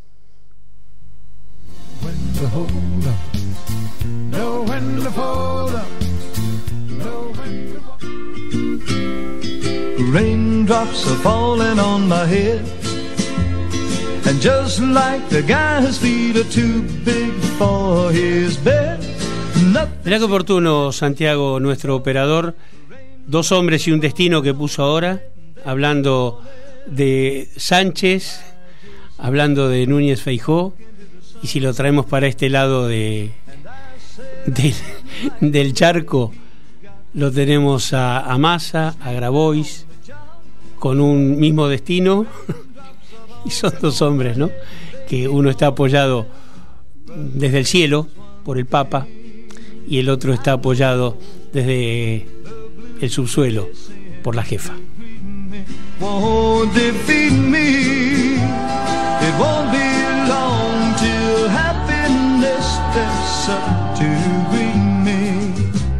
Raindrops are falling on my head, and just like the guy whose feet are too big for his bed. Mirá qué oportuno, Santiago, nuestro operador. Dos hombres y un destino que puso ahora, hablando de Sánchez, hablando de Núñez Feijóo, y si lo traemos para este lado de, de del charco, lo tenemos a, a Massa, a Grabois, con un mismo destino, y son dos hombres, ¿no? Que uno está apoyado desde el cielo por el Papa y el otro está apoyado desde el subsuelo por la jefa. Won't defeat me. It won't be long till happiness steps up to greet me.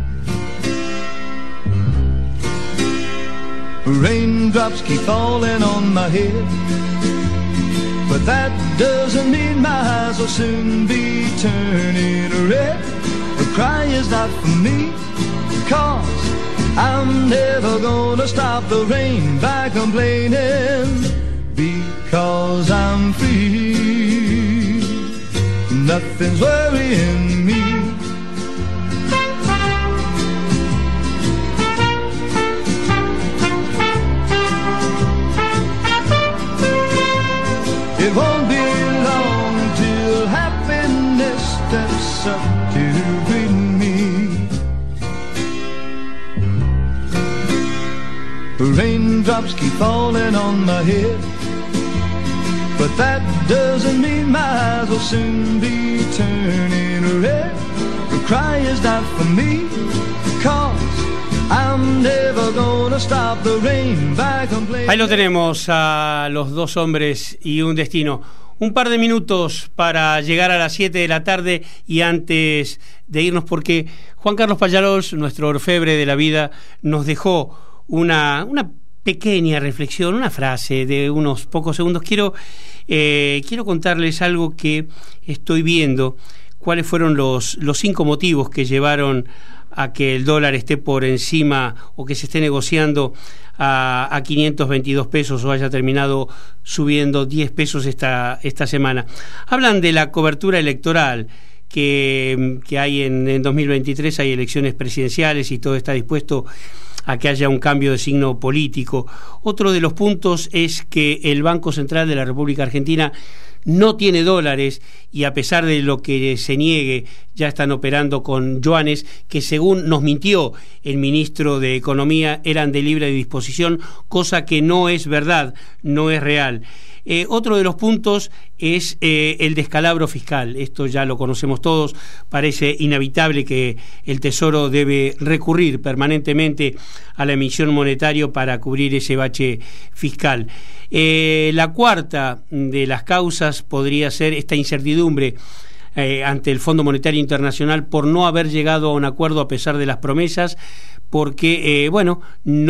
Raindrops keep falling on my head, but that doesn't mean my eyes will soon be turning red. The cry is not for me, 'cause I'm never gonna stop the rain by complaining, because I'm free. Nothing's worrying me. It won't be long till happiness steps up to greet me. Raindrops keep falling on my head, but that doesn't mean my eyes will soon be turning red. The cry is not for me, 'cause I'm never gonna stop the rain by complaining. Ahí lo tenemos, a los dos hombres y un destino. Un par de minutos para llegar a las siete de la tarde, y antes de irnos, porque Juan Carlos Pallarols, nuestro orfebre de la vida, nos dejó una, una pequeña reflexión, una frase de unos pocos segundos. Quiero, eh, quiero contarles algo que estoy viendo, cuáles fueron los, los cinco motivos que llevaron a que el dólar esté por encima, o que se esté negociando a, a quinientos veintidós pesos, o haya terminado subiendo diez pesos esta, esta semana. Hablan de la cobertura electoral que, que hay en, en dos mil veintitrés, hay elecciones presidenciales y todo está dispuesto a que haya un cambio de signo político. Otro de los puntos es que el Banco Central de la República Argentina no tiene dólares, y a pesar de lo que se niegue, ya están operando con yuanes que, según nos mintió el ministro de Economía, eran de libre disposición, cosa que no es verdad, no es real. Eh, otro de los puntos es eh, el descalabro fiscal. Esto ya lo conocemos todos. Parece inevitable que el Tesoro debe recurrir permanentemente a la emisión monetaria para cubrir ese bache fiscal. Eh, la cuarta de las causas podría ser esta incertidumbre eh, ante el Fondo Monetario Internacional por no haber llegado a un acuerdo a pesar de las promesas, porque, eh, bueno,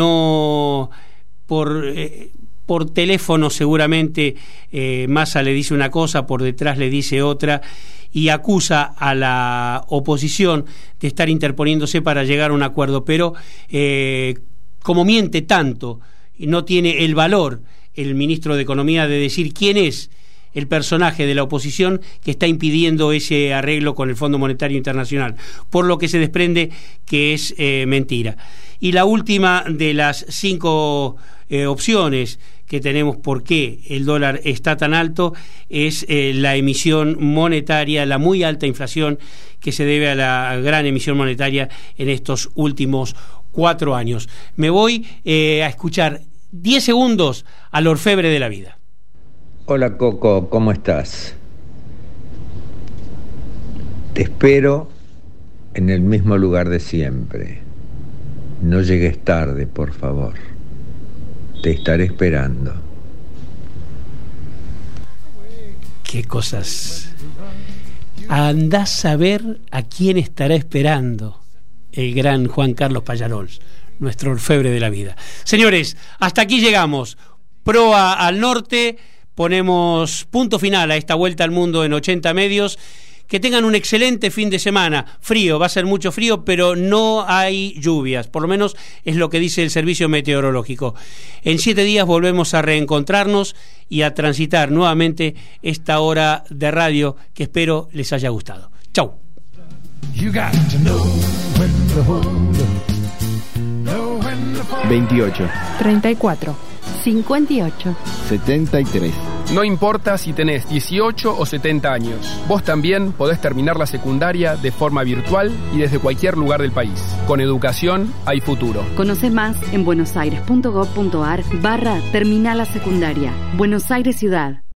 no por... Eh, Por teléfono seguramente eh, Massa le dice una cosa, por detrás le dice otra, y acusa a la oposición de estar interponiéndose para llegar a un acuerdo. Pero eh, como miente tanto y no tiene el valor el ministro de Economía de decir quién es el personaje de la oposición que está impidiendo ese arreglo con el Fondo Monetario Internacional, por lo que se desprende que es eh, mentira. Y la última de las cinco eh, opciones que tenemos por qué el dólar está tan alto es eh, la emisión monetaria, la muy alta inflación que se debe a la gran emisión monetaria en estos últimos cuatro años. Me voy eh, a escuchar diez segundos al orfebre de la vida. Hola Coco, ¿cómo estás? Te espero en el mismo lugar de siempre. No llegues tarde, por favor. Te estaré esperando. Qué cosas. Andás a ver a quién estará esperando el gran Juan Carlos Pallarols, nuestro orfebre de la vida. Señores, hasta aquí llegamos. Proa al norte, ponemos punto final a esta vuelta al mundo en ochenta medios. Que tengan un excelente fin de semana. Frío, va a ser mucho frío, pero no hay lluvias. Por lo menos es lo que dice el servicio meteorológico. En siete días volvemos a reencontrarnos y a transitar nuevamente esta hora de radio que espero les haya gustado. Chau. veintiocho, treinta y cuatro, cincuenta y ocho, setenta y tres. No importa si tenés dieciocho o setenta años, vos también podés terminar la secundaria de forma virtual y desde cualquier lugar del país. Con educación hay futuro. Conoce más en buenosaires.gov.ar barra terminal la secundaria. Buenos Aires Ciudad.